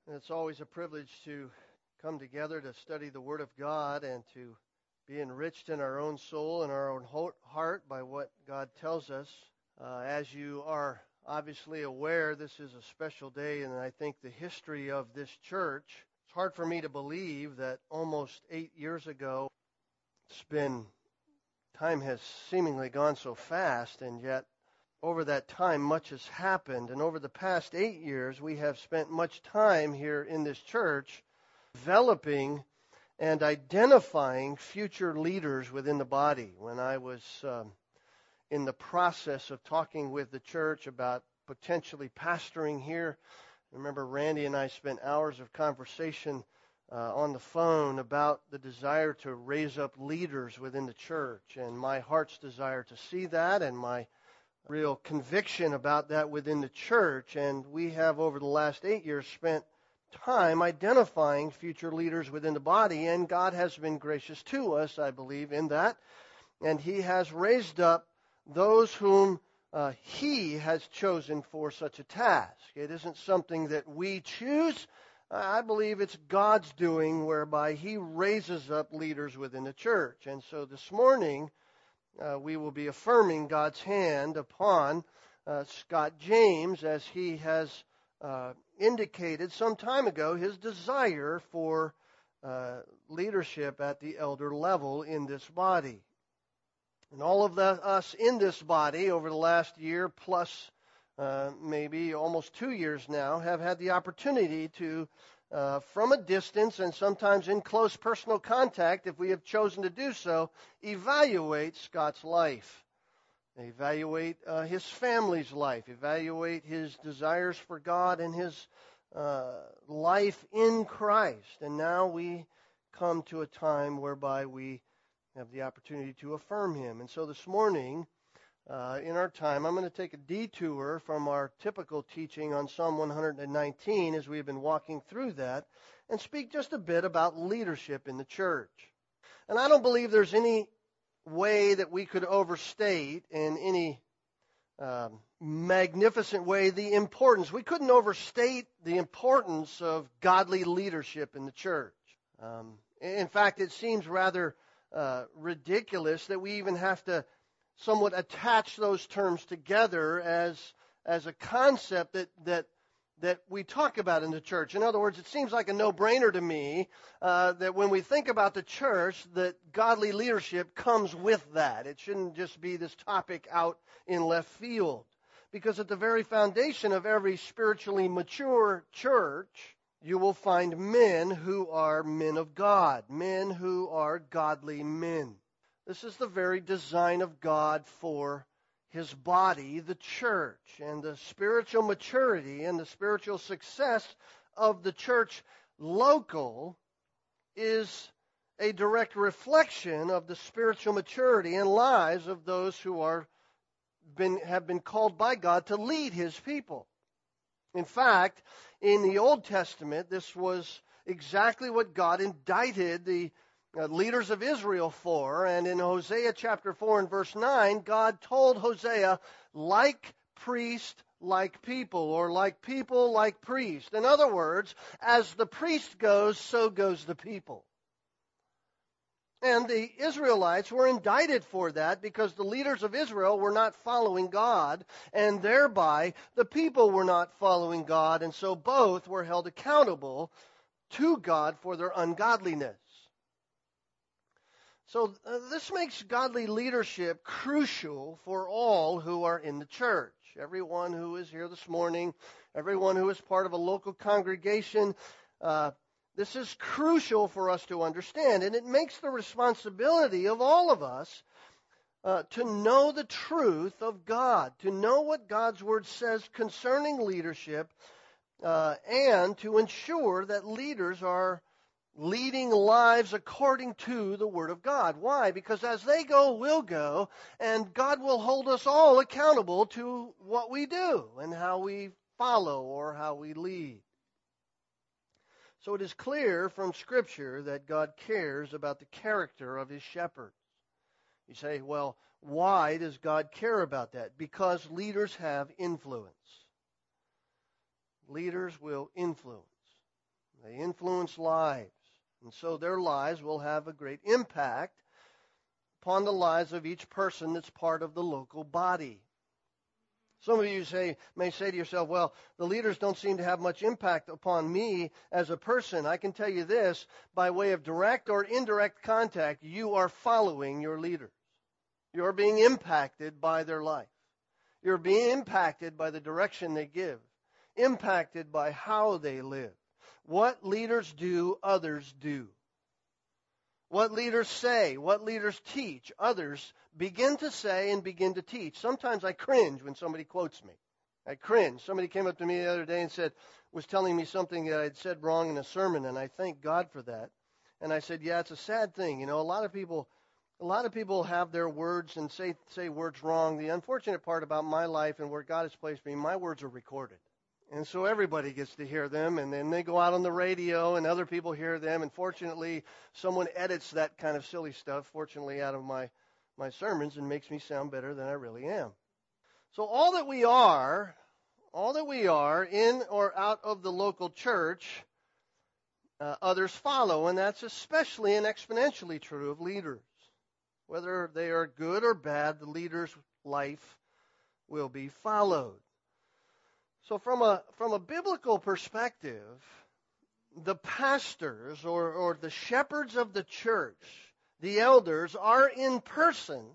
And it's always a privilege to come together to study the Word of God and to be enriched in our own soul and our own heart by what God tells us. As you are obviously aware, this is a special day, and I think the history of this church, it's hard for me to believe that almost 8 years ago, time has seemingly gone so fast, and yet over that time, much has happened. And over the past 8 years, we have spent much time here in this church developing and identifying future leaders within the body. When I was in the process of talking with the church about potentially pastoring here, I remember Randy and I spent hours of conversation on the phone about the desire to raise up leaders within the church, and my heart's desire to see that, and my real conviction about that within the church. And we have, over the last 8 years, spent time identifying future leaders within the body, and God has been gracious to us, I believe, in that. And He has raised up those whom He has chosen for such a task. It isn't something that we choose. I believe it's God's doing, whereby He raises up leaders within the church. And so this morning, we will be affirming God's hand upon Scott James, as he has indicated some time ago his desire for leadership at the elder level in this body. And all of us in this body over the last year plus maybe almost 2 years now have had the opportunity to from a distance and sometimes in close personal contact, if we have chosen to do so, evaluate Scott's life, evaluate his family's life, evaluate his desires for God and his life in Christ. And now we come to a time whereby we have the opportunity to affirm him. And so this morning, in our time, I'm going to take a detour from our typical teaching on Psalm 119 as we've been walking through that and speak just a bit about leadership in the church. And I don't believe there's any way that we could overstate in any magnificent way the importance. We couldn't overstate the importance of godly leadership in the church. In fact, it seems rather ridiculous that we even have to somewhat attach those terms together as a concept that we talk about in the church. In other words, it seems like a no-brainer to me that when we think about the church, that godly leadership comes with that. It shouldn't just be this topic out in left field. Because at the very foundation of every spiritually mature church, you will find men who are men of God, men who are godly men. This is the very design of God for His body, the church, and the spiritual maturity and the spiritual success of the church local is a direct reflection of the spiritual maturity and lives of those who have been called by God to lead His people. In fact, in the Old Testament, this was exactly what God indicted the leaders of Israel for. And in Hosea chapter 4 and verse 9, God told Hosea, like priest, like people, or like people, like priest. In other words, as the priest goes, so goes the people. And the Israelites were indicted for that because the leaders of Israel were not following God, and thereby the people were not following God, and so both were held accountable to God for their ungodliness. So this makes godly leadership crucial for all who are in the church. Everyone who is here this morning, everyone who is part of a local congregation, this is crucial for us to understand. And it makes the responsibility of all of us to know the truth of God, to know what God's Word says concerning leadership, and to ensure that leaders are leading lives according to the Word of God. Why? Because as they go, we'll go, and God will hold us all accountable to what we do and how we follow or how we lead. So it is clear from Scripture that God cares about the character of His shepherds. You say, well, why does God care about that? Because leaders have influence. Leaders will influence. They influence lives. And so their lives will have a great impact upon the lives of each person that's part of the local body. Some of you may say to yourself, well, the leaders don't seem to have much impact upon me as a person. I can tell you this, by way of direct or indirect contact, you are following your leaders. You're being impacted by their life. You're being impacted by the direction they give, impacted by how they live. What leaders do, others do. What leaders say, what leaders teach, others begin to say and begin to teach. Sometimes I cringe when somebody quotes me. I cringe. Somebody came up to me the other day and was telling me something that I'd said wrong in a sermon, and I thank God for that. And I said, yeah, it's a sad thing. You know, a lot of people have their words and say words wrong. The unfortunate part about my life and where God has placed me, my words are recorded. And so everybody gets to hear them, and then they go out on the radio, and other people hear them. And fortunately, someone edits that kind of silly stuff, fortunately, out of my sermons and makes me sound better than I really am. So all that we are in or out of the local church, others follow, and that's especially and exponentially true of leaders. Whether they are good or bad, the leader's life will be followed. So from a biblical perspective, the pastors or the shepherds of the church, the elders, are in person.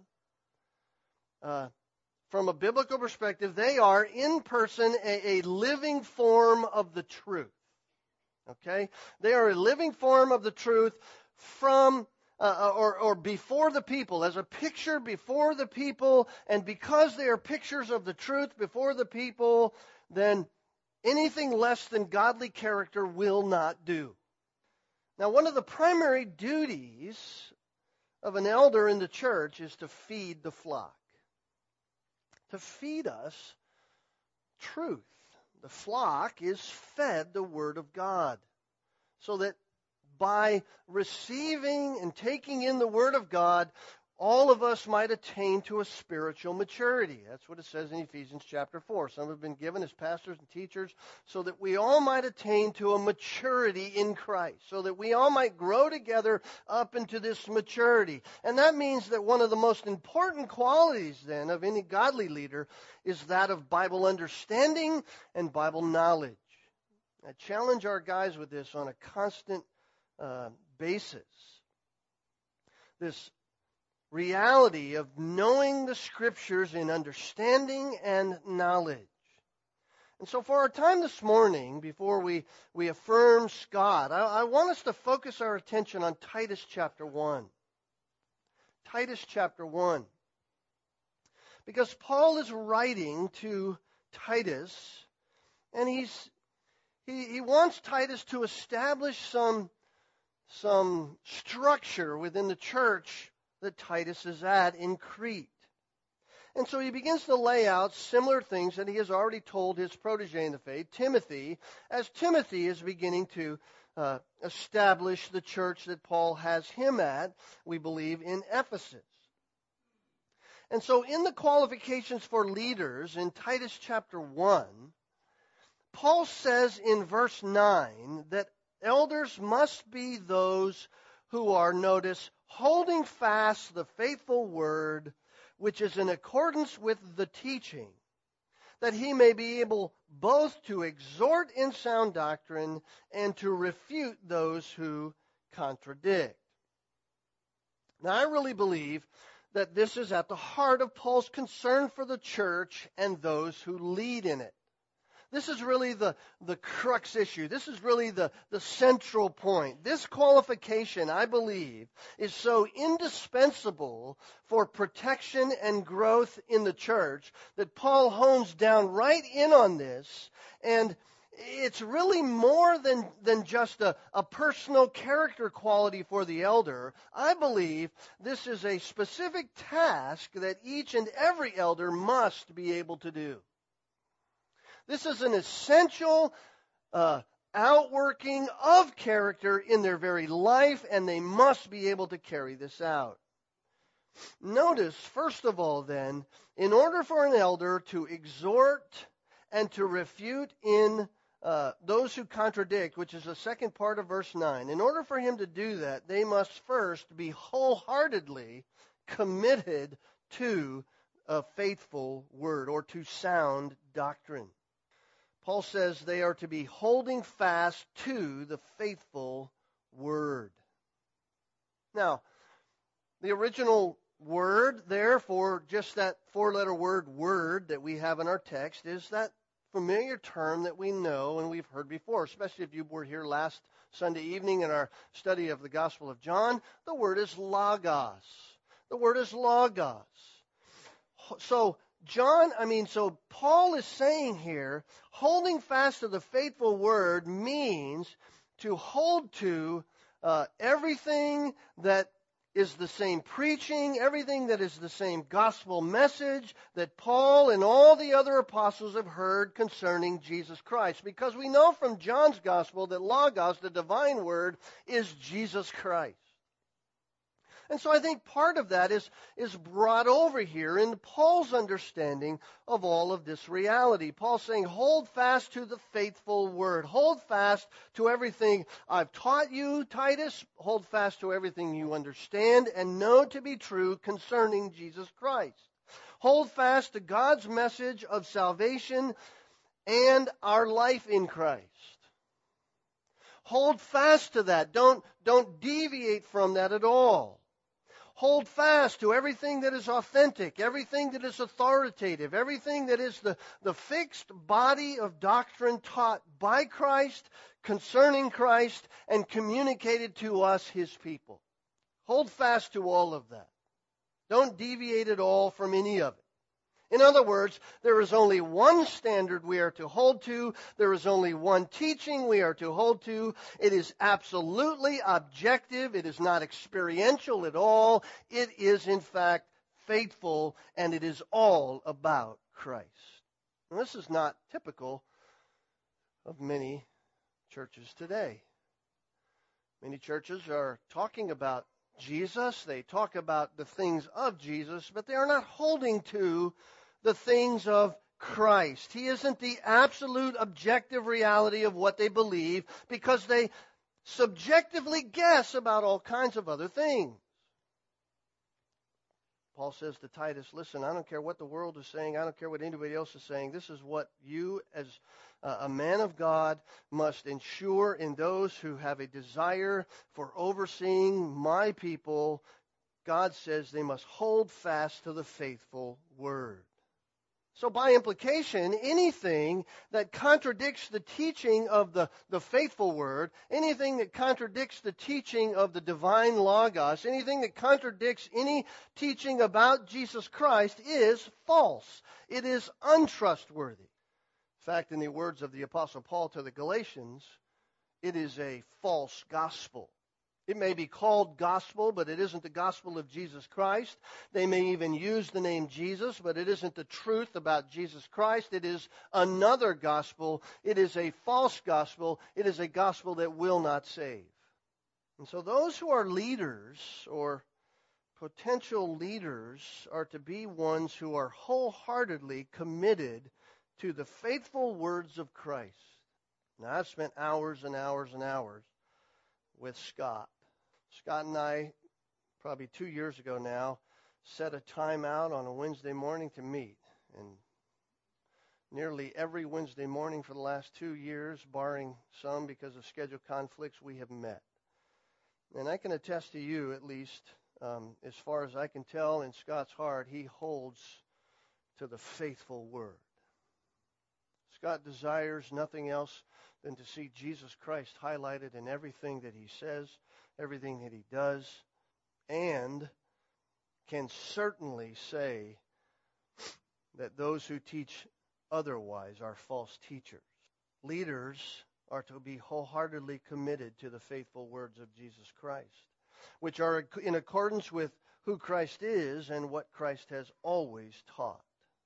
From a biblical perspective, they are in person a living form of the truth. Okay? They are a living form of the truth from or before the people, as a picture before the people, and because they are pictures of the truth before the people, then anything less than godly character will not do. Now, one of the primary duties of an elder in the church is to feed the flock, to feed us truth. The flock is fed the Word of God, so that by receiving and taking in the Word of God, all of us might attain to a spiritual maturity. That's what it says in Ephesians chapter 4. Some have been given as pastors and teachers so that we all might attain to a maturity in Christ, so that we all might grow together up into this maturity. And that means that one of the most important qualities then of any godly leader is that of Bible understanding and Bible knowledge. I challenge our guys with this on a constant basis. This reality of knowing the Scriptures in understanding and knowledge. And so for our time this morning, before we affirm Scott, I want us to focus our attention on Titus chapter 1. Titus chapter 1. Because Paul is writing to Titus, and he wants Titus to establish some structure within the church that Titus is at in Crete. And so he begins to lay out similar things that he has already told his protege in the faith, Timothy, as Timothy is beginning to establish the church that Paul has him at, we believe, in Ephesus. And so in the qualifications for leaders in Titus chapter 1, Paul says in verse 9 that elders must be those who are, notice, holding fast the faithful word, which is in accordance with the teaching, that he may be able both to exhort in sound doctrine and to refute those who contradict. Now, I really believe that this is at the heart of Paul's concern for the church and those who lead in it. This is really the crux issue. This is really the central point. This qualification, I believe, is so indispensable for protection and growth in the church that Paul hones down right in on this. And it's really more than just a personal character quality for the elder. I believe this is a specific task that each and every elder must be able to do. This is an essential outworking of character in their very life, and they must be able to carry this out. Notice, first of all, then, in order for an elder to exhort and to refute in those who contradict, which is the second part of verse 9, in order for him to do that, they must first be wholeheartedly committed to a faithful word or to sound doctrine. Paul says they are to be holding fast to the faithful word. Now, the original word there for just that four-letter word that we have in our text is that familiar term that we know and we've heard before, especially if you were here last Sunday evening in our study of the Gospel of John. The word is logos. The word is logos. So Paul is saying here, holding fast to the faithful word means to hold to everything that is the same preaching, everything that is the same gospel message that Paul and all the other apostles have heard concerning Jesus Christ. Because we know from John's gospel that logos, the divine word, is Jesus Christ. And so I think part of that is brought over here in Paul's understanding of all of this reality. Paul's saying, hold fast to the faithful word. Hold fast to everything I've taught you, Titus. Hold fast to everything you understand and know to be true concerning Jesus Christ. Hold fast to God's message of salvation and our life in Christ. Hold fast to that. Don't deviate from that at all. Hold fast to everything that is authentic, everything that is authoritative, everything that is the fixed body of doctrine taught by Christ, concerning Christ, and communicated to us, His people. Hold fast to all of that. Don't deviate at all from any of it. In other words, there is only one standard we are to hold to. There is only one teaching we are to hold to. It is absolutely objective. It is not experiential at all. It is, in fact, faithful, and it is all about Christ. And this is not typical of many churches today. Many churches are talking about Jesus. They talk about the things of Jesus, but they are not holding to the things of Christ. He isn't the absolute objective reality of what they believe because they subjectively guess about all kinds of other things. Paul says to Titus, listen, I don't care what the world is saying. I don't care what anybody else is saying. This is what you as a man of God must ensure in those who have a desire for overseeing my people. God says they must hold fast to the faithful word. So by implication, anything that contradicts the teaching of the faithful word, anything that contradicts the teaching of the divine logos, anything that contradicts any teaching about Jesus Christ is false. It is untrustworthy. In fact, in the words of the Apostle Paul to the Galatians, it is a false gospel. It may be called gospel, but it isn't the gospel of Jesus Christ. They may even use the name Jesus, but it isn't the truth about Jesus Christ. It is another gospel. It is a false gospel. It is a gospel that will not save. And so those who are leaders or potential leaders are to be ones who are wholeheartedly committed to the faithful words of Christ. Now, I've spent hours and hours and hours with Scott. Scott and I, probably 2 years ago now, set a time out on a Wednesday morning to meet. And nearly every Wednesday morning for the last 2 years, barring some because of schedule conflicts, we have met. And I can attest to you, at least, as far as I can tell, in Scott's heart, he holds to the faithful word. Scott desires nothing else than to see Jesus Christ highlighted in everything that he says, everything that he does, and can certainly say that those who teach otherwise are false teachers. Leaders are to be wholeheartedly committed to the faithful words of Jesus Christ, which are in accordance with who Christ is and what Christ has always taught.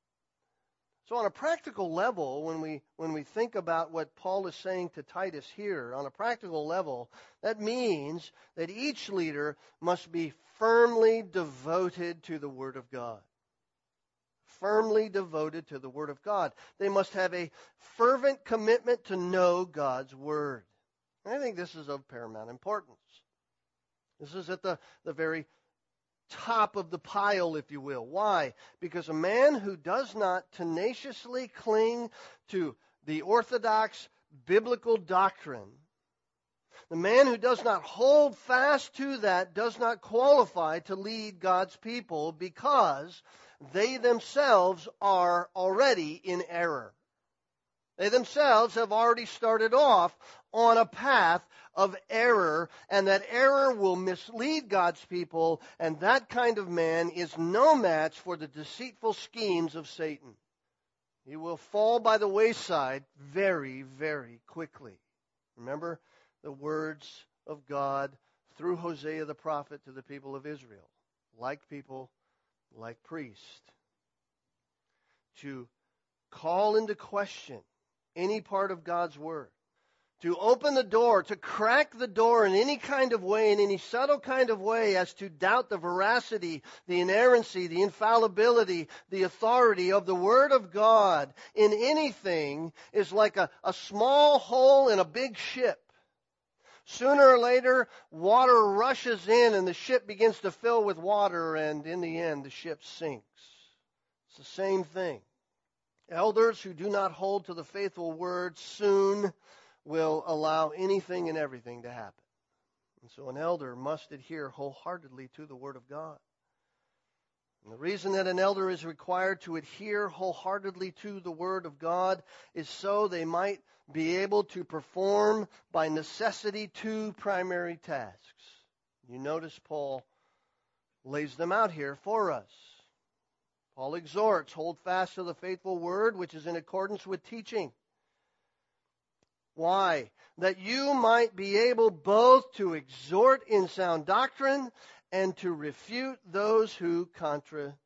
So on a practical level, when we think about what Paul is saying to Titus here, on a practical level, that means that each leader must be firmly devoted to the Word of God. firmly devoted to the Word of God. They must have a fervent commitment to know God's Word. And I think this is of paramount importance. This is at the very top of the pile, if you will. Why? Because a man who does not tenaciously cling to the orthodox biblical doctrine, the man who does not hold fast to that does not qualify to lead God's people because they themselves are already in error. They themselves have already started off on a path of error, and that error will mislead God's people, and that kind of man is no match for the deceitful schemes of Satan. He will fall by the wayside very, very quickly. Remember the words of God through Hosea the prophet to the people of Israel. Like people, like priest. To call into question any part of God's Word. To open the door, to crack the door in any kind of way, in any subtle kind of way, as to doubt the veracity, the inerrancy, the infallibility, the authority of the Word of God in anything is like a small hole in a big ship. Sooner or later, water rushes in and the ship begins to fill with water, and in the end, the ship sinks. It's the same thing. Elders who do not hold to the faithful word soon will allow anything and everything to happen. And so an elder must adhere wholeheartedly to the Word of God. And the reason that an elder is required to adhere wholeheartedly to the Word of God is so they might be able to perform by necessity two primary tasks. You notice Paul lays them out here for us. Paul exhorts, hold fast to the faithful word which is in accordance with teaching. Why? That you might be able both to exhort in sound doctrine and to refute those who contradict.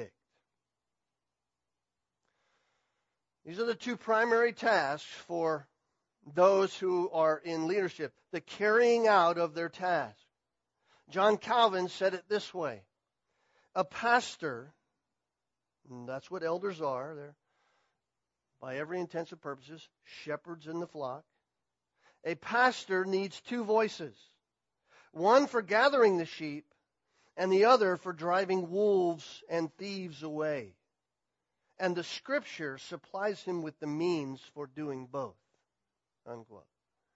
These are the two primary tasks for those who are in leadership, the carrying out of their task. John Calvin said it this way: a pastor, and that's what elders are, they're by every intents and purposes shepherds in the flock. A pastor needs two voices, one for gathering the sheep and the other for driving wolves and thieves away. And the Scripture supplies him with the means for doing both. Unquote.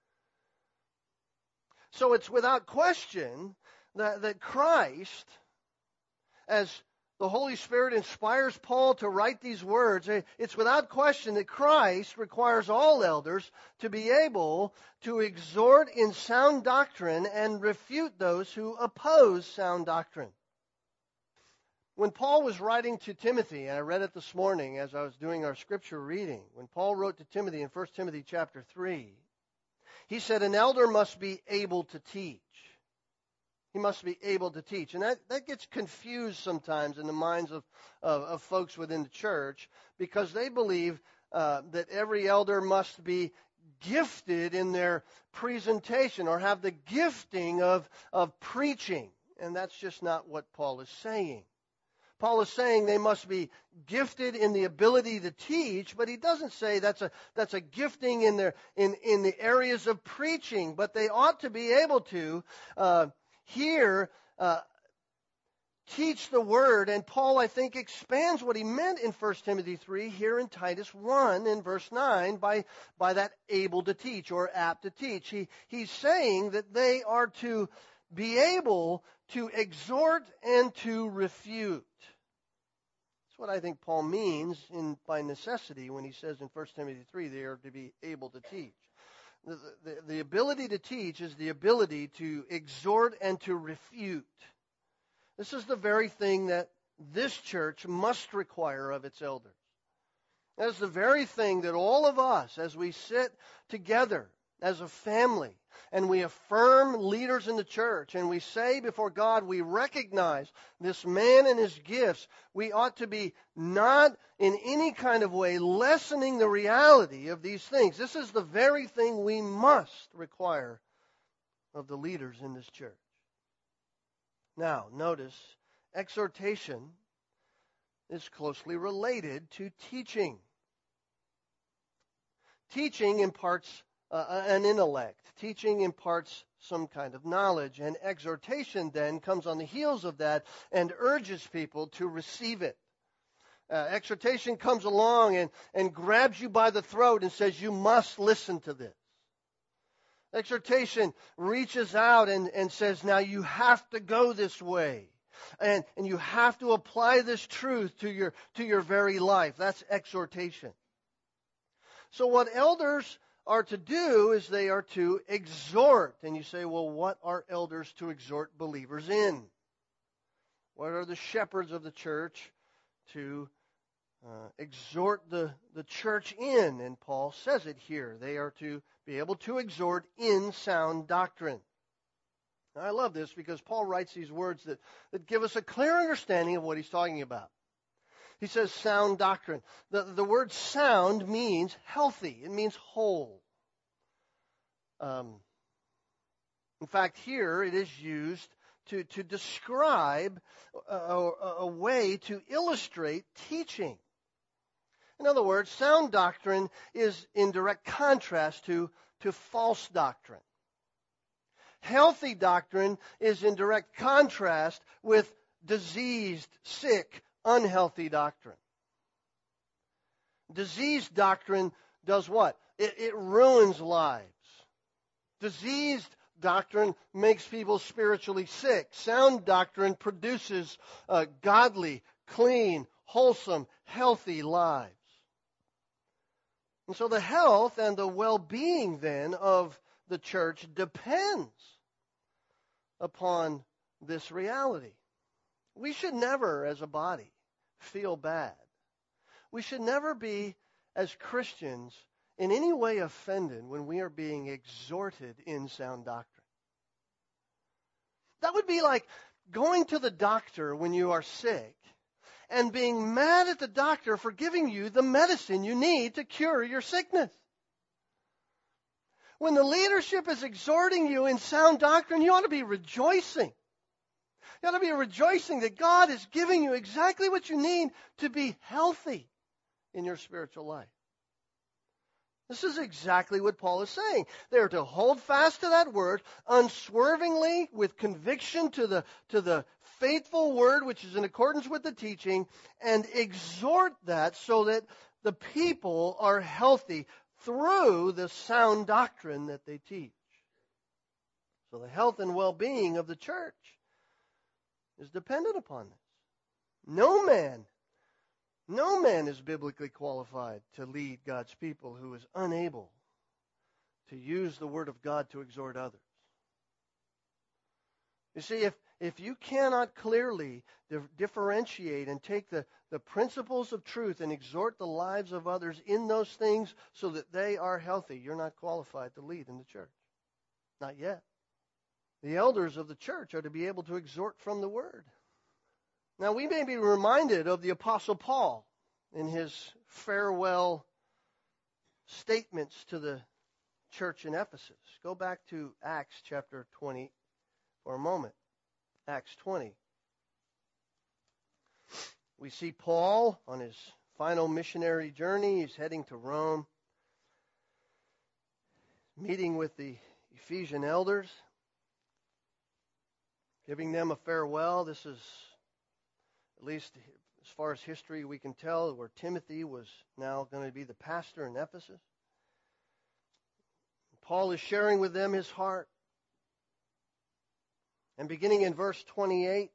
So it's without question that Christ, as the Holy Spirit inspires Paul to write these words, it's without question that Christ requires all elders to be able to exhort in sound doctrine and refute those who oppose sound doctrine. When Paul was writing to Timothy, and I read it this morning as I was doing our scripture reading, when Paul wrote to Timothy in 1 Timothy chapter 3, he said an elder must be able to teach. He must be able to teach. And that gets confused sometimes in the minds of folks within the church because they believe that every elder must be gifted in their presentation or have the gifting of preaching. And that's just not what Paul is saying. Paul is saying they must be gifted in the ability to teach, but he doesn't say that's a gifting in the areas of preaching. But they ought to be able to teach the Word. And Paul, I think, expands what he meant in 1 Timothy 3 here in Titus 1 in verse 9 by that able to teach or apt to teach. He's saying that they are to be able to exhort and to refute. That's what I think Paul means by necessity when he says in 1 Timothy 3 they are to be able to teach. The ability to teach is the ability to exhort and to refute. This is the very thing that this church must require of its elders. That is the very thing that all of us, as we sit together as a family, and we affirm leaders in the church, and we say before God, we recognize this man and his gifts, we ought to be not in any kind of way lessening the reality of these things. This is the very thing we must require of the leaders in this church. Now, notice, exhortation is closely related to teaching. Teaching imparts an intellect. Teaching imparts some kind of knowledge. And exhortation then comes on the heels of that and urges people to receive it. Exhortation comes along and grabs you by the throat and says, you must listen to this. Exhortation reaches out and says, now you have to go this way. And you have to apply this truth to your very life. That's exhortation. So what elders are to do is they are to exhort. And you say, well, what are elders to exhort believers in? What are the shepherds of the church to exhort the church in? And Paul says it here. They are to be able to exhort in sound doctrine. Now, I love this because Paul writes these words that give us a clear understanding of what he's talking about. He says sound doctrine. The word sound means healthy. It means whole. In fact, here it is used to describe a way to illustrate teaching. In other words, sound doctrine is in direct contrast to false doctrine. Healthy doctrine is in direct contrast with diseased, sick, unhealthy doctrine. Diseased doctrine does what? It ruins lives. Diseased doctrine makes people spiritually sick. Sound doctrine produces godly, clean, wholesome, healthy lives. And so the health and the well-being then of the church depends upon this reality. We should never, as a body, feel bad. We should never be, as Christians, in any way offended when we are being exhorted in sound doctrine. That would be like going to the doctor when you are sick and being mad at the doctor for giving you the medicine you need to cure your sickness. When the leadership is exhorting you in sound doctrine, you ought to be rejoicing. You ought to be rejoicing that God is giving you exactly what you need to be healthy in your spiritual life. This is exactly what Paul is saying. They are to hold fast to that word unswervingly with conviction to the faithful word which is in accordance with the teaching, and exhort that so that the people are healthy through the sound doctrine that they teach. So the health and well-being of the church is dependent upon this. No man is biblically qualified to lead God's people who is unable to use the Word of God to exhort others. You see, if you cannot clearly differentiate and take the principles of truth and exhort the lives of others in those things so that they are healthy, you're not qualified to lead in the church. Not yet. The elders of the church are to be able to exhort from the Word. Now, we may be reminded of the Apostle Paul in his farewell statements to the church in Ephesus. Go back to Acts chapter 20 for a moment. Acts 20. We see Paul on his final missionary journey. He's heading to Rome, meeting with the Ephesian elders, giving them a farewell. This is, at least as far as history we can tell, where Timothy was now going to be the pastor in Ephesus. Paul is sharing with them his heart. And beginning in verse 28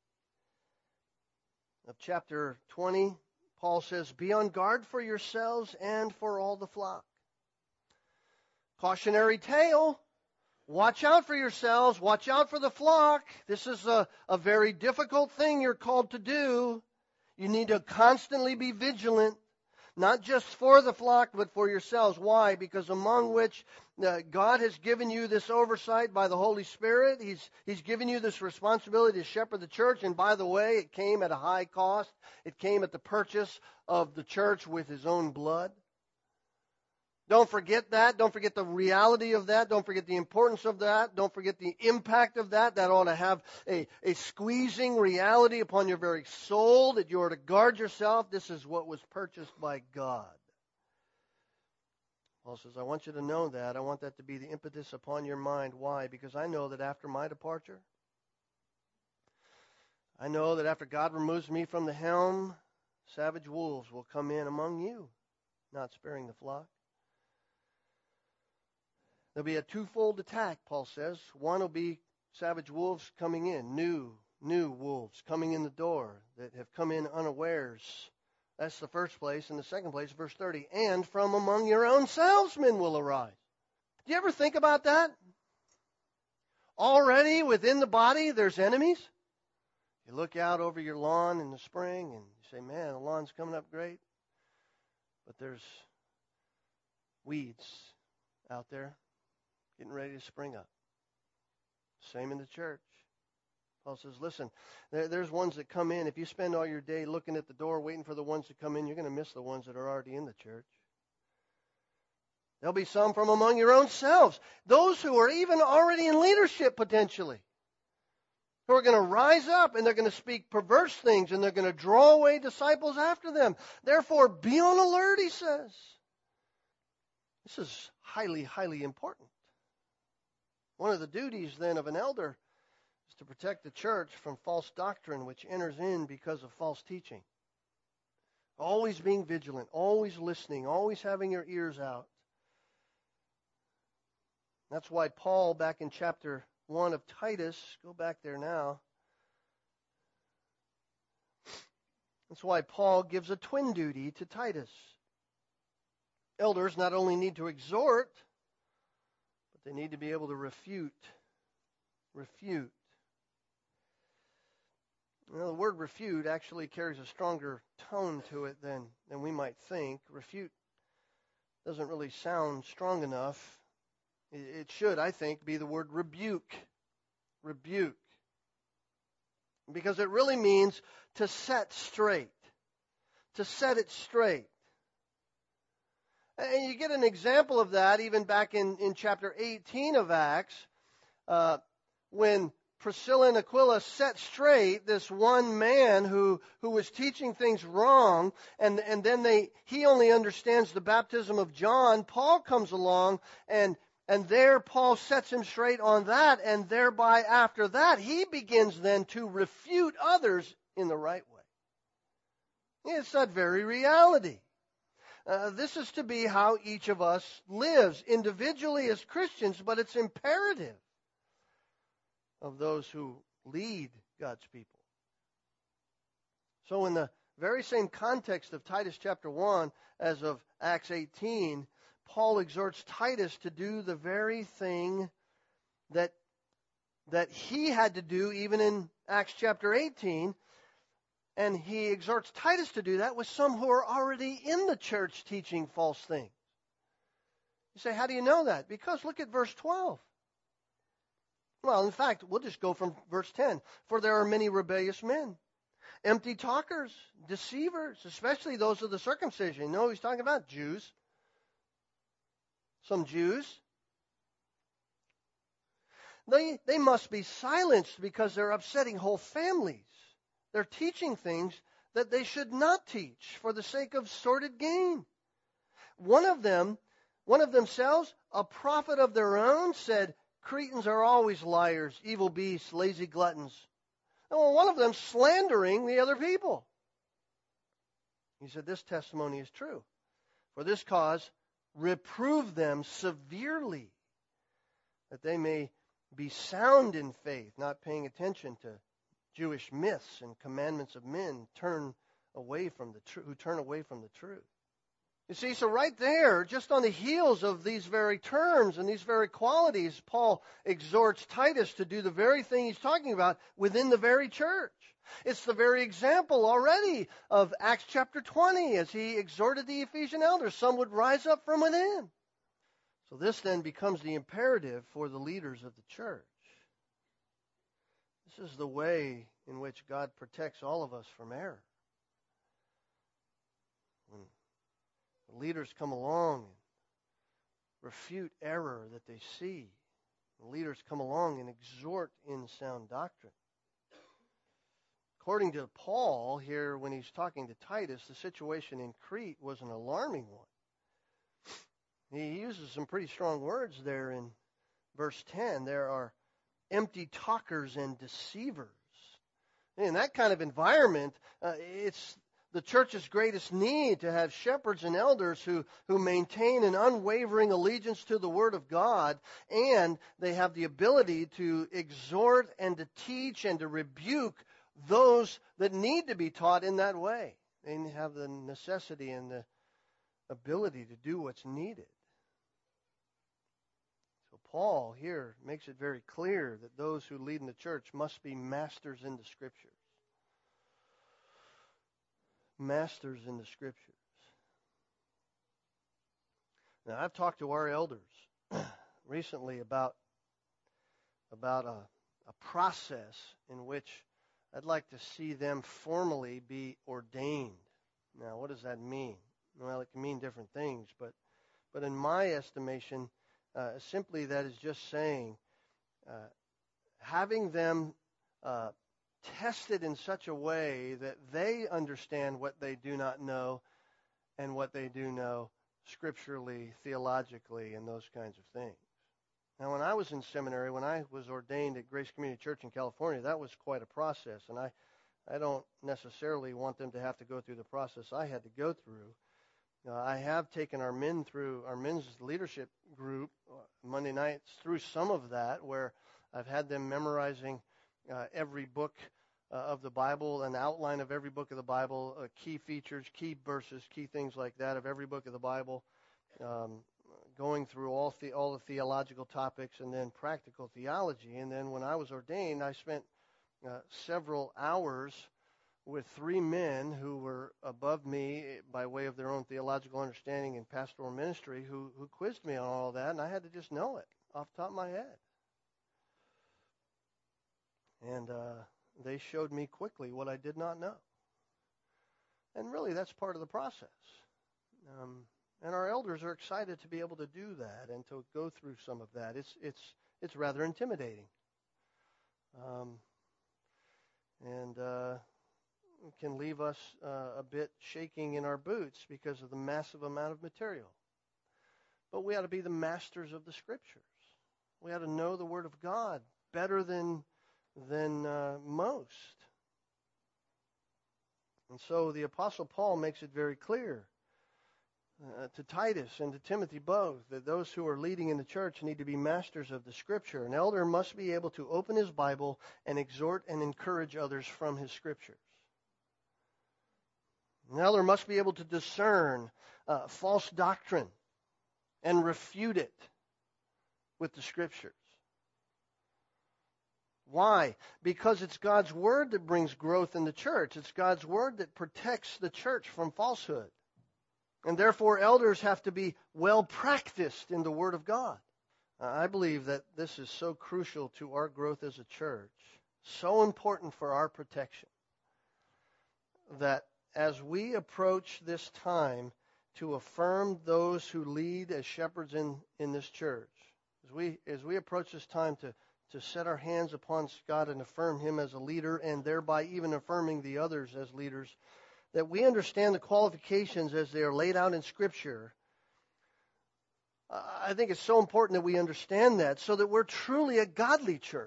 of chapter 20, Paul says, "Be on guard for yourselves and for all the flock." Cautionary tale. Watch out for yourselves. Watch out for the flock. This is a very difficult thing you're called to do. You need to constantly be vigilant, not just for the flock, but for yourselves. Why? Because among which God has given you this oversight by the Holy Spirit. He's given you this responsibility to shepherd the church. And by the way, it came at a high cost. It came at the purchase of the church with His own blood. Don't forget that. Don't forget the reality of that. Don't forget the importance of that. Don't forget the impact of that. That ought to have a squeezing reality upon your very soul, that you are to guard yourself. This is what was purchased by God. Paul says, I want you to know that. I want that to be the impetus upon your mind. Why? Because I know that after my departure, I know that after God removes me from the helm, savage wolves will come in among you, not sparing the flock. There'll be a twofold attack, Paul says. One will be savage wolves coming in, new wolves coming in the door that have come in unawares. That's the first place. In the second place, verse 30, and from among your own selves men will arise. Do you ever think about that? Already within the body, there's enemies. You look out over your lawn in the spring and you say, man, the lawn's coming up great. But there's weeds out there getting ready to spring up. Same in the church. Paul says, listen, there's ones that come in. If you spend all your day looking at the door waiting for the ones to come in, you're going to miss the ones that are already in the church. There'll be some from among your own selves. Those who are even already in leadership potentially. Who are going to rise up and they're going to speak perverse things and they're going to draw away disciples after them. Therefore, be on alert, he says. This is highly, highly important. One of the duties then of an elder is to protect the church from false doctrine which enters in because of false teaching. Always being vigilant, always listening, always having your ears out. That's why Paul, back in chapter 1 of Titus, go back there now. That's why Paul gives a twin duty to Titus. Elders not only need to exhort, but they need to be able to refute. Refute. You know, the word refute actually carries a stronger tone to it than we might think. Refute doesn't really sound strong enough. It should, I think, be the word rebuke. Rebuke. Because it really means to set straight. To set it straight. And you get an example of that even back in chapter 18 of Acts, when Priscilla and Aquila set straight this one man who was teaching things wrong, and then he only understands the baptism of John. Paul comes along, and there Paul sets him straight on that, and thereby after that he begins then to refute others in the right way. It's that very reality. This is to be how each of us lives individually as Christians, but it's imperative of those who lead God's people. So in the very same context of Titus chapter 1 as of Acts 18, Paul exhorts Titus to do the very thing that he had to do even in Acts chapter 18. And he exhorts Titus to do that with some who are already in the church teaching false things. You say, how do you know that? Because look at verse 12. Well, in fact, we'll just go from verse 10. For there are many rebellious men, empty talkers, deceivers, especially those of the circumcision. You know who he's talking about? Jews. Some Jews. They must be silenced because they're upsetting whole families. They're teaching things that they should not teach for the sake of sordid gain. One of themselves, a prophet of their own, said, Cretans are always liars, evil beasts, lazy gluttons. And one of them slandering the other people. He said, this testimony is true. For this cause, reprove them severely, that they may be sound in faith, not paying attention to Jewish myths and commandments of men who turn away from the truth. You see, so right there, just on the heels of these very terms and these very qualities, Paul exhorts Titus to do the very thing he's talking about within the very church. It's the very example already of Acts chapter 20 as he exhorted the Ephesian elders. Some would rise up from within. So this then becomes the imperative for the leaders of the church. This is the way in which God protects all of us from error. When the leaders come along refute error that they see. The leaders come along and exhort in sound doctrine. According to Paul here, when he's talking to Titus, the situation in Crete was an alarming one. He uses some pretty strong words there in verse 10. There are empty talkers and deceivers. In that kind of environment, it's the church's greatest need to have shepherds and elders who maintain an unwavering allegiance to the Word of God, and they have the ability to exhort and to teach and to rebuke those that need to be taught in that way. They have the necessity and the ability to do what's needed. So Paul here makes it very clear that those who lead in the church must be masters in the Scriptures. Masters in the Scriptures. Now, I've talked to our elders recently about a process in which I'd like to see them formally be ordained. Now, what does that mean? Well, it can mean different things, but in my estimation, simply that is just saying having them tested in such a way that they understand what they do not know and what they do know scripturally, theologically, and those kinds of things. Now, when I was in seminary, when I was ordained at Grace Community Church in California, that was quite a process, and I don't necessarily want them to have to go through the process I had to go through. I have taken our men's leadership group Monday nights through some of that, where I've had them memorizing every book of the Bible, an outline of every book of the Bible, key features, key verses, key things like that of every book of the Bible, going through all the theological topics, and then practical theology. And then when I was ordained, I spent several hours with 3 men who were above me by way of their own theological understanding and pastoral ministry who quizzed me on all that, and I had to just know it off the top of my head. And they showed me quickly what I did not know. And really, that's part of the process. And our elders are excited to be able to do that and to go through some of that. It's rather intimidating. And can leave us a bit shaking in our boots because of the massive amount of material. But we ought to be the masters of the Scriptures. We ought to know the Word of God better than most. And so the Apostle Paul makes it very clear to Titus and to Timothy both that those who are leading in the church need to be masters of the Scripture. An elder must be able to open his Bible and exhort and encourage others from his Scriptures. An elder must be able to discern false doctrine and refute it with the Scriptures. Why? Because it's God's Word that brings growth in the church. It's God's Word that protects the church from falsehood. And therefore, elders have to be well practiced in the Word of God. I believe that this is so crucial to our growth as a church, so important for our protection, that as we approach this time to affirm those who lead as shepherds in this church, as we approach this time to set our hands upon God and affirm Him as a leader, and thereby even affirming the others as leaders, that we understand the qualifications as they are laid out in Scripture. I think it's so important that we understand that so that we're truly a godly church.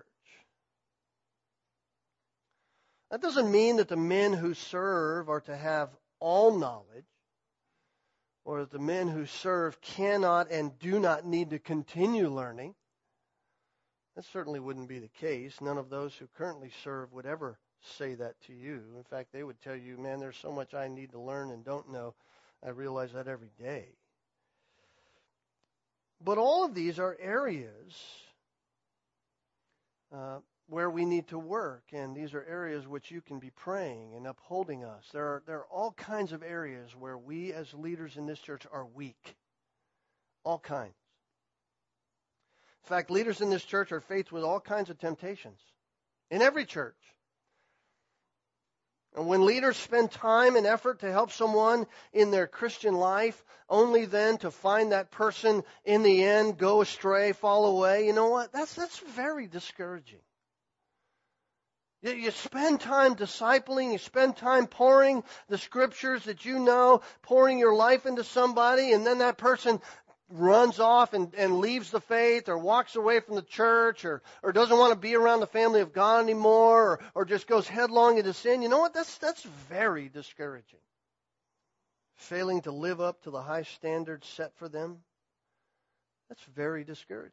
That doesn't mean that the men who serve are to have all knowledge, or that the men who serve cannot and do not need to continue learning. That certainly wouldn't be the case. None of those who currently serve would ever say that to you. In fact, they would tell you, man, there's so much I need to learn and don't know. I realize that every day. But all of these are areas where we need to work, and these are areas which you can be praying and upholding us. There are all kinds of areas where we as leaders in this church are weak. All kinds. In fact, leaders in this church are faced with all kinds of temptations. In every church. And when leaders spend time and effort to help someone in their Christian life, only then to find that person in the end go astray, fall away, you know what? That's very discouraging. You spend time discipling, you spend time pouring the scriptures that you know, pouring your life into somebody, and then that person runs off and leaves the faith or walks away from the church or doesn't want to be around the family of God anymore or just goes headlong into sin. You know what? That's very discouraging. Failing to live up to the high standards set for them, that's very discouraging.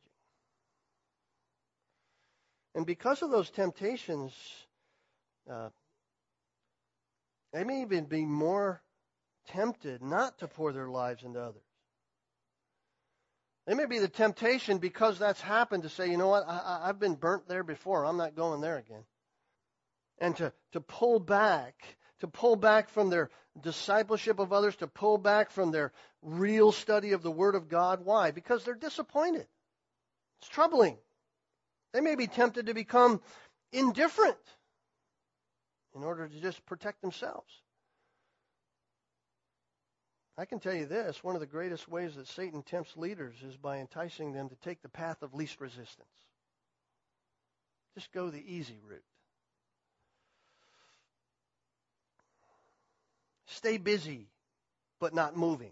And because of those temptations, they may even be more tempted not to pour their lives into others. They may be the temptation because that's happened to say, you know what, I've been burnt there before. I'm not going there again. And to pull back from their discipleship of others, to pull back from their real study of the Word of God. Why? Because they're disappointed. It's troubling. They may be tempted to become indifferent in order to just protect themselves. I can tell you this, one of the greatest ways that Satan tempts leaders is by enticing them to take the path of least resistance. Just go the easy route. Stay busy, but not moving.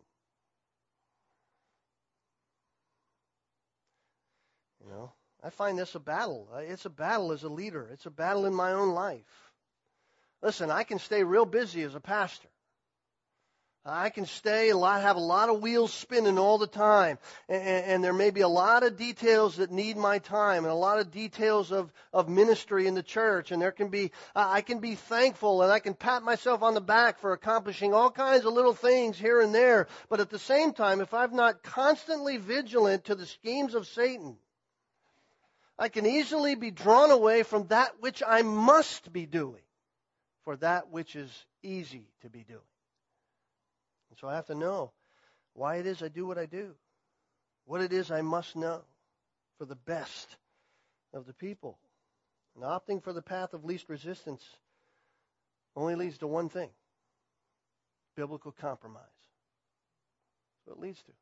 You know, I find this a battle. It's a battle as a leader. It's a battle in my own life. Listen, I can stay real busy as a pastor. I can have a lot of wheels spinning all the time. And there may be a lot of details that need my time and a lot of details of ministry in the church. And I can be thankful and I can pat myself on the back for accomplishing all kinds of little things here and there. But at the same time, if I'm not constantly vigilant to the schemes of Satan, I can easily be drawn away from that which I must be doing for that which is easy to be doing. And so I have to know why it is I do what I do, what it is I must know for the best of the people. And opting for the path of least resistance only leads to one thing: biblical compromise. That's what it leads to.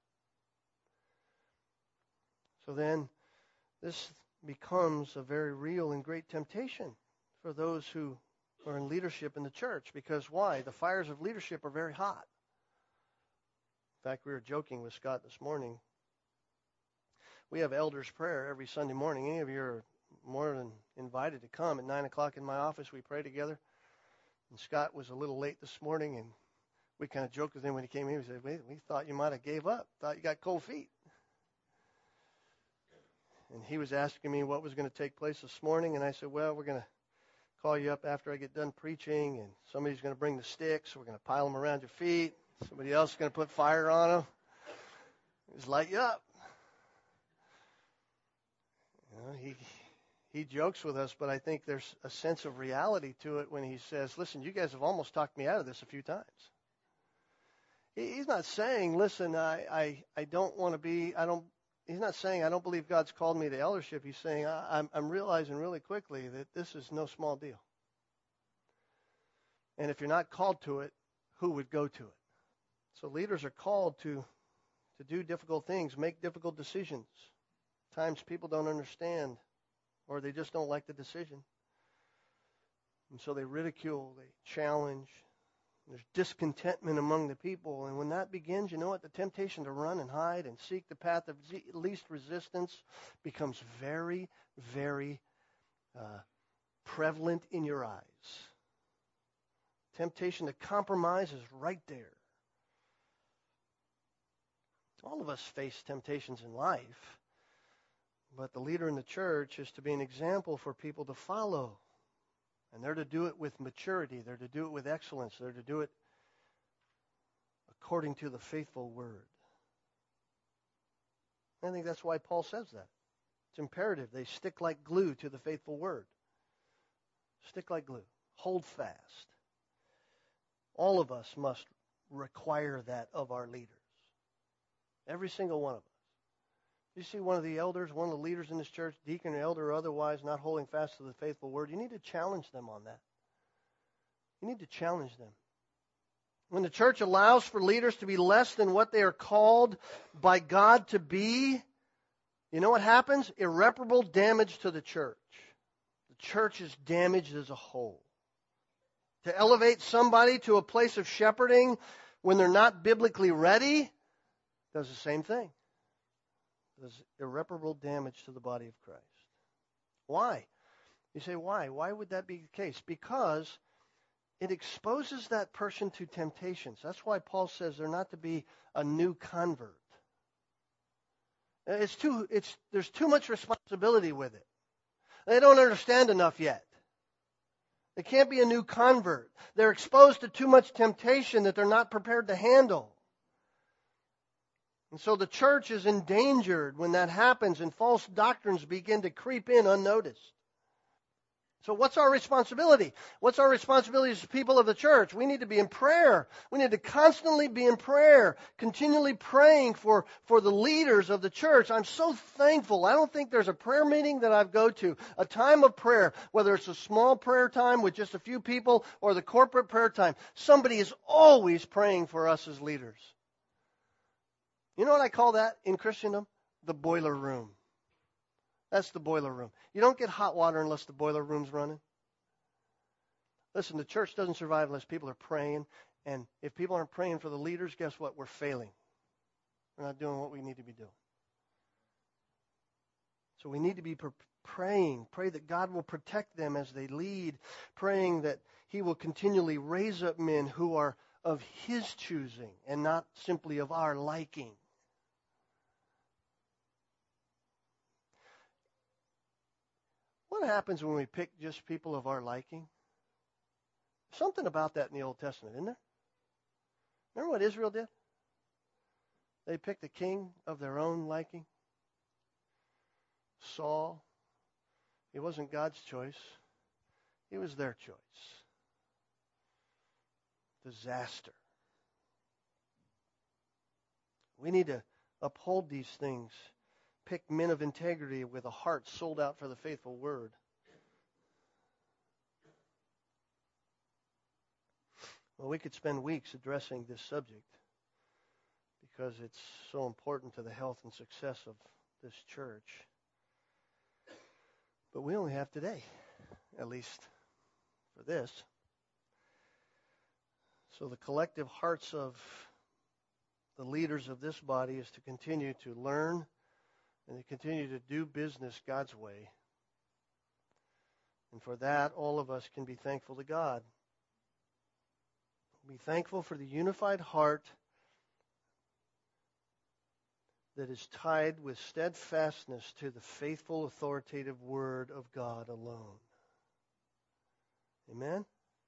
So then this becomes a very real and great temptation for those who are in leadership in the church. Because why? The fires of leadership are very hot. In fact, we were joking with Scott this morning. We have elders' prayer every Sunday morning. Any of you are more than invited to come. At 9 o'clock in my office, we pray together. And Scott was a little late this morning, and we kind of joked with him when he came in. We said, we thought you might have gave up, thought you got cold feet. And he was asking me what was going to take place this morning, and I said, well, we're going to call you up after I get done preaching, and somebody's going to bring the sticks. We're going to pile them around your feet. Somebody else is going to put fire on them. Just light you up. You know, he jokes with us, but I think there's a sense of reality to it when he says, listen, you guys have almost talked me out of this a few times. He's not saying, listen, I don't want to be, he's not saying I don't believe God's called me to eldership. He's saying I'm realizing really quickly that this is no small deal. And if you're not called to it, who would go to it? So leaders are called to do difficult things, make difficult decisions. Times people don't understand, or they just don't like the decision. And so they ridicule, they challenge. There's discontentment among the people. And when that begins, you know what? The temptation to run and hide and seek the path of least resistance becomes very, very prevalent in your eyes. Temptation to compromise is right there. All of us face temptations in life, but the leader in the church is to be an example for people to follow. And they're to do it with maturity. They're to do it with excellence. They're to do it according to the faithful word. I think that's why Paul says that. It's imperative. They stick like glue to the faithful word. Stick like glue. Hold fast. All of us must require that of our leaders. Every single one of us. You see one of the elders, one of the leaders in this church, deacon or elder or otherwise, not holding fast to the faithful word, you need to challenge them on that. You need to challenge them. When the church allows for leaders to be less than what they are called by God to be, you know what happens? Irreparable damage to the church. The church is damaged as a whole. To elevate somebody to a place of shepherding when they're not biblically ready does the same thing. Does irreparable damage to the body of Christ. Why? You say, why? Why would that be the case? Because it exposes that person to temptations. That's why Paul says they're not to be a new convert. There's too much responsibility with it. They don't understand enough yet. They can't be a new convert. They're exposed to too much temptation that they're not prepared to handle. And so the church is endangered when that happens and false doctrines begin to creep in unnoticed. So what's our responsibility? What's our responsibility as people of the church? We need to be in prayer. We need to constantly be in prayer, continually praying for the leaders of the church. I'm so thankful. I don't think there's a prayer meeting that I go to, a time of prayer, whether it's a small prayer time with just a few people or the corporate prayer time. Somebody is always praying for us as leaders. You know what I call that in Christendom? The boiler room. That's the boiler room. You don't get hot water unless the boiler room's running. Listen, the church doesn't survive unless people are praying. And if people aren't praying for the leaders, guess what? We're failing. We're not doing what we need to be doing. So we need to be praying. Pray that God will protect them as they lead. Praying that He will continually raise up men who are of His choosing and not simply of our liking. What happens when we pick just people of our liking? Something about that in the Old Testament, isn't there? Remember what Israel did? They picked a king of their own liking. Saul. He wasn't God's choice. He was their choice. Disaster. We need to uphold these things. Pick men of integrity with a heart sold out for the faithful word. Well, we could spend weeks addressing this subject because it's so important to the health and success of this church. But we only have today, at least for this. So the collective hearts of the leaders of this body is to continue to learn and to continue to do business God's way. And for that, all of us can be thankful to God. Be thankful for the unified heart that is tied with steadfastness to the faithful, authoritative Word of God alone. Amen?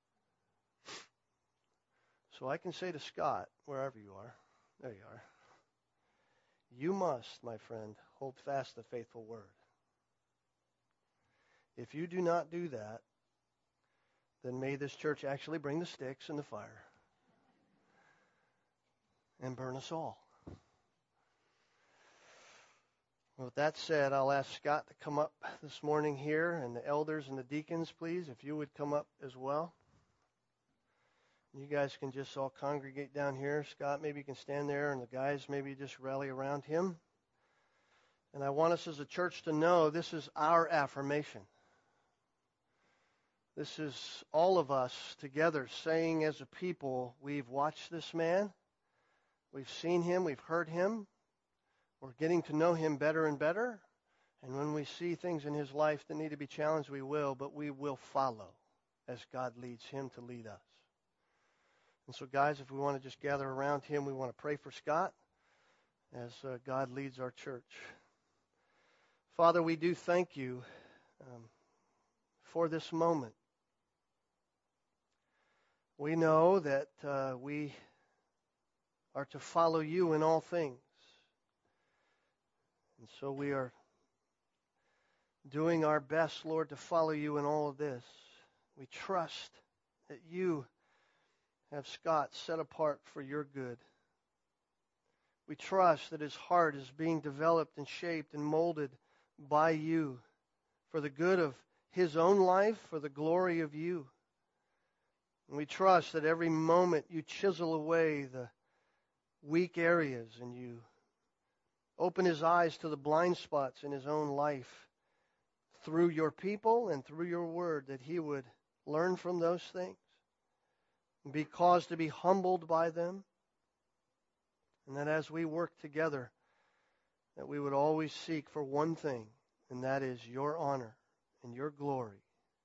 So I can say to Scott, wherever you are, there you are, you must, my friend, hold fast the faithful Word. If you do not do that, then may this church actually bring the sticks and the fire and burn us all. Well, with that said, I'll ask Scott to come up this morning here, and the elders and the deacons, please, if you would come up as well. You guys can just all congregate down here. Scott, maybe you can stand there, and the guys maybe just rally around him. And I want us as a church to know this is our affirmation. This is all of us together saying as a people, we've watched this man, we've seen him, we've heard him, we're getting to know him better and better. And when we see things in his life that need to be challenged, we will, but we will follow as God leads him to lead us. And so, guys, if we want to just gather around him, we want to pray for Scott as God leads our church. Father, we do thank you for this moment. We know that we are to follow you in all things. And so we are doing our best, Lord, to follow you in all of this. We trust that you have Scott set apart for your good. We trust that his heart is being developed and shaped and molded by you for the good of his own life, for the glory of you. And we trust that every moment you chisel away the weak areas and you open his eyes to the blind spots in his own life through your people and through your word, that he would learn from those things and be caused to be humbled by them. And that as we work together, that we would always seek for one thing, and that is your honor and your glory.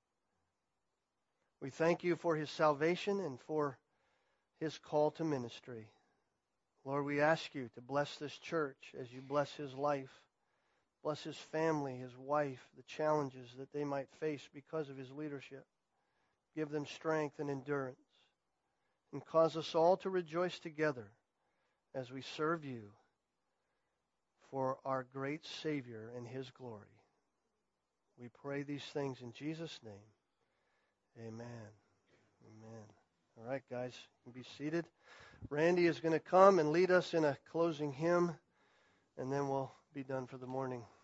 We thank you for his salvation and for his call to ministry. Lord, we ask you to bless this church as you bless his life. Bless his family, his wife, the challenges that they might face because of his leadership. Give them strength and endurance. And cause us all to rejoice together as we serve you for our great Savior and his glory. We pray these things in Jesus' name. Amen. Amen. All right, guys, you can be seated. Randy is going to come and lead us in a closing hymn, and then we'll be done for the morning.